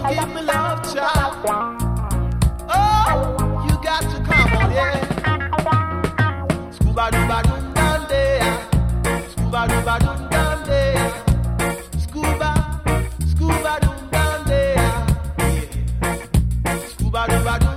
give me love, child. Oh, you got to come on, yeah. Scuba dooba doom down there. Scuba dooba doom down there. Scuba doom down there. Yeah. Scuba dooba doom.